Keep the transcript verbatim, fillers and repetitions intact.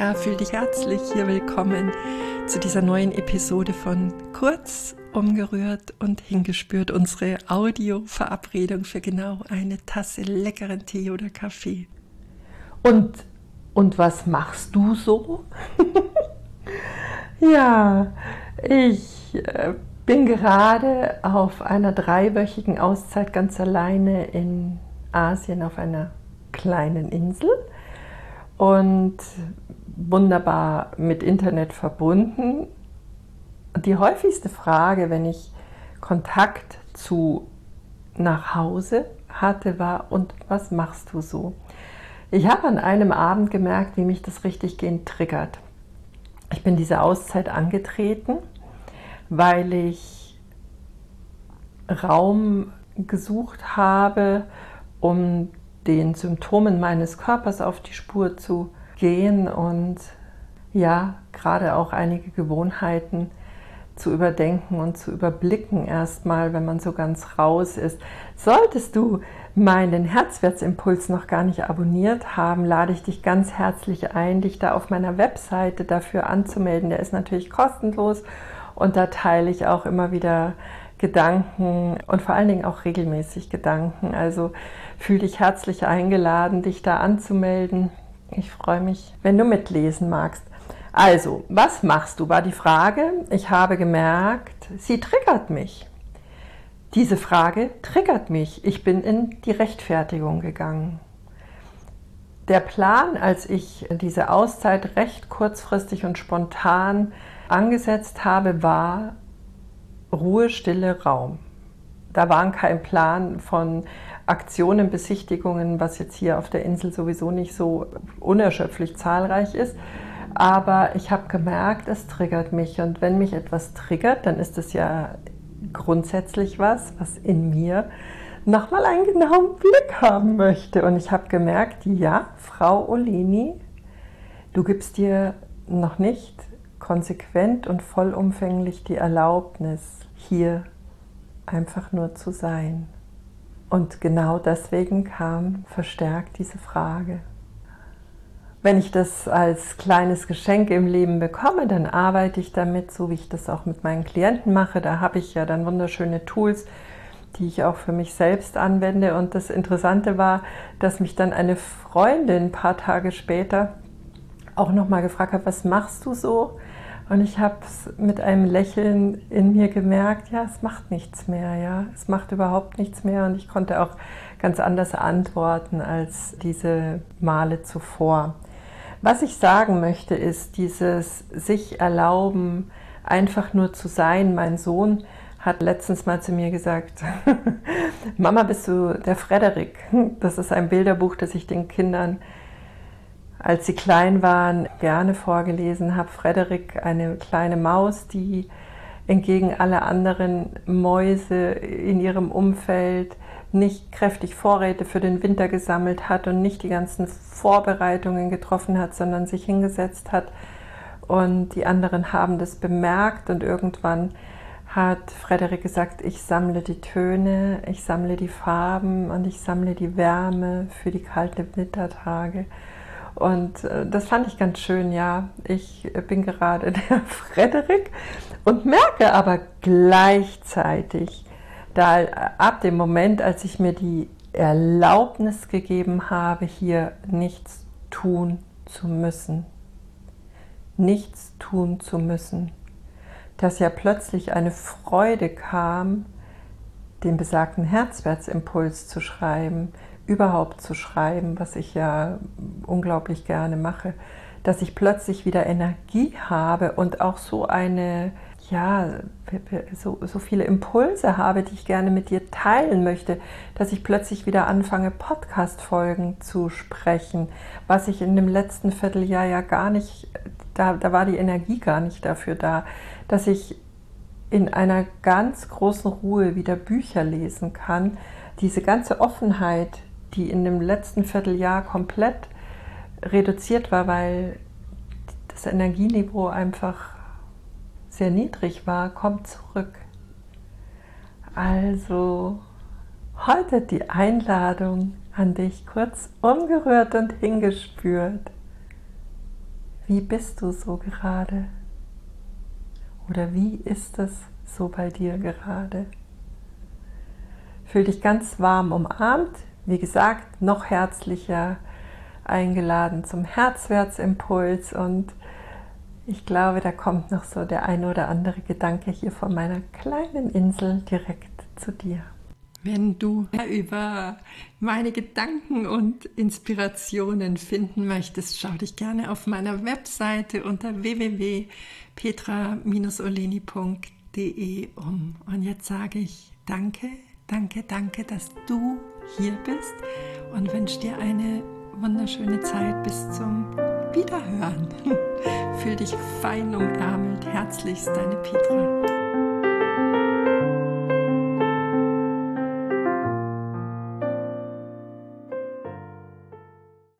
Ja, fühl dich herzlich hier willkommen zu dieser neuen Episode von Kurz, umgerührt und hingespürt. Unsere Audio-Verabredung für genau eine Tasse leckeren Tee oder Kaffee. Und, und was machst du so? Ja, ich äh, bin gerade auf einer dreiwöchigen Auszeit ganz alleine in Asien auf einer kleinen Insel und wunderbar mit Internet verbunden. Die häufigste Frage, wenn ich Kontakt zu nach Hause hatte, war: Und was machst du so? Ich habe an einem Abend gemerkt, wie mich das richtig gehend triggert. Ich bin diese Auszeit angetreten, weil ich Raum gesucht habe, um den Symptomen meines Körpers auf die Spur zu gehen und ja, gerade auch einige Gewohnheiten zu überdenken und zu überblicken erstmal, wenn man so ganz raus ist. Solltest du meinen Herzwertsimpuls noch gar nicht abonniert haben, lade ich dich ganz herzlich ein, dich da auf meiner Webseite dafür anzumelden. Der ist natürlich kostenlos und da teile ich auch immer wieder Gedanken und vor allen Dingen auch regelmäßig Gedanken. Also fühl dich herzlich eingeladen, dich da anzumelden. Ich freue mich, wenn du mitlesen magst. Also, was machst du, war die Frage. Ich habe gemerkt, sie triggert mich. Diese Frage triggert mich. Ich bin in die Rechtfertigung gegangen. Der Plan, als ich diese Auszeit recht kurzfristig und spontan angesetzt habe, war Ruhe, Stille, Raum. Da war kein Plan von Aktionen, Besichtigungen, was jetzt hier auf der Insel sowieso nicht so unerschöpflich zahlreich ist. Aber ich habe gemerkt, es triggert mich. Und wenn mich etwas triggert, dann ist es ja grundsätzlich was, was in mir nochmal einen genauen Blick haben möchte. Und ich habe gemerkt, ja, Frau Oleni, du gibst dir noch nicht konsequent und vollumfänglich die Erlaubnis, hier einfach nur zu sein. Und genau deswegen kam verstärkt diese Frage. Wenn ich das als kleines Geschenk im Leben bekomme, dann arbeite ich damit, so wie ich das auch mit meinen Klienten mache. Da habe ich ja dann wunderschöne Tools, die ich auch für mich selbst anwende. Und das Interessante war, dass mich dann eine Freundin ein paar Tage später auch nochmal gefragt hat: Was machst du so? Und ich habe es mit einem Lächeln in mir gemerkt, ja, es macht nichts mehr, ja, es macht überhaupt nichts mehr. Und ich konnte auch ganz anders antworten als diese Male zuvor. Was ich sagen möchte, ist dieses sich erlauben, einfach nur zu sein. Mein Sohn hat letztens mal zu mir gesagt: Mama, bist du der Frederik? Das ist ein Bilderbuch, das ich den Kindern, als sie klein waren, gerne vorgelesen habe. Frederik, eine kleine Maus, die entgegen aller anderen Mäuse in ihrem Umfeld nicht kräftig Vorräte für den Winter gesammelt hat und nicht die ganzen Vorbereitungen getroffen hat, sondern sich hingesetzt hat. Und die anderen haben das bemerkt und irgendwann hat Frederik gesagt: Ich sammle die Töne, ich sammle die Farben und ich sammle die Wärme für die kalten Wintertage. Und das fand ich ganz schön, ja. Ich bin gerade der Frederik und merke aber gleichzeitig, da ab dem Moment, als ich mir die Erlaubnis gegeben habe, hier nichts tun zu müssen, nichts tun zu müssen, dass ja plötzlich eine Freude kam, den besagten Herzwertsimpuls zu schreiben, überhaupt zu schreiben, was ich ja unglaublich gerne mache, dass ich plötzlich wieder Energie habe und auch so eine, ja, so, so viele Impulse habe, die ich gerne mit dir teilen möchte, dass ich plötzlich wieder anfange, Podcast-Folgen zu sprechen, was ich in dem letzten Vierteljahr ja gar nicht, da, da war die Energie gar nicht dafür da, dass ich in einer ganz großen Ruhe wieder Bücher lesen kann. Diese ganze Offenheit, die in dem letzten Vierteljahr komplett reduziert war, weil das Energieniveau einfach sehr niedrig war, kommt zurück. Also heute die Einladung an dich, kurz umgerührt und hingespürt. Wie bist du so gerade? Oder wie ist es so bei dir gerade? Fühl dich ganz warm umarmt, wie gesagt, noch herzlicher eingeladen zum Herzwärtsimpuls, und ich glaube, da kommt noch so der ein oder andere Gedanke hier von meiner kleinen Insel direkt zu dir. Wenn du mehr über meine Gedanken und Inspirationen finden möchtest, schau dich gerne auf meiner Webseite unter w w w punkt petra oleni punkt de um. Und jetzt sage ich danke, danke, danke, dass du hier bist, und wünsche dir eine wunderschöne Zeit bis zum Wiederhören. Fühl dich fein umärmelt. Herzlichst, deine Petra.